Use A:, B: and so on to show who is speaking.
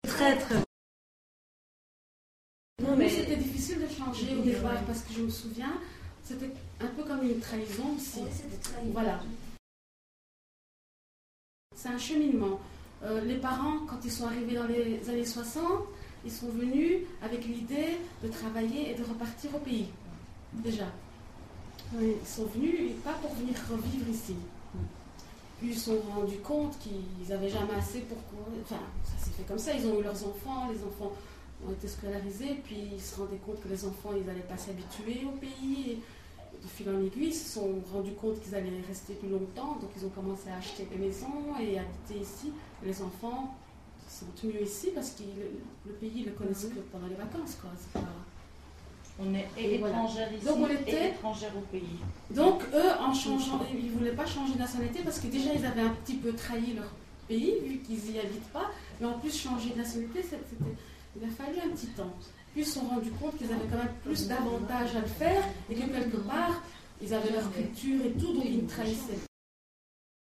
A: Très, très bon.
B: Non, mais c'était difficile de changer au départ parce que je me souviens, c'était un peu comme une trahison aussi. Voilà. C'est un cheminement. Les parents, quand ils sont arrivés dans les années 60, ils sont venus avec l'idée de travailler et de repartir au pays. Déjà. Ils sont venus, pas pour venir revivre ici. Puis ils se sont rendus compte qu'ils n'avaient jamais assez pour courir. Enfin, ça s'est fait comme ça. Ils ont eu leurs enfants, les enfants ont été scolarisés, puis ils se rendaient compte que les enfants, ils n'allaient pas s'habituer au pays. Et de fil en aiguille, ils se sont rendus compte qu'ils allaient rester plus longtemps, donc ils ont commencé à acheter des maisons et habiter ici. Les enfants se sentent mieux ici parce que le pays, ils le connaissent que pendant les vacances, quoi. C'est pas...
A: On est étrangère ici et étrangère au pays.
B: Donc eux, en changeant, ils ne voulaient pas changer de nationalité parce que déjà ils avaient un petit peu trahi leur pays, vu qu'ils n'y habitent pas. Mais en plus, changer de nationalité, il a fallu un petit temps. Puis ils se sont rendus compte qu'ils avaient quand même plus d'avantages à le faire et que quelque part, ils avaient leur culture et tout, donc ils trahissaient.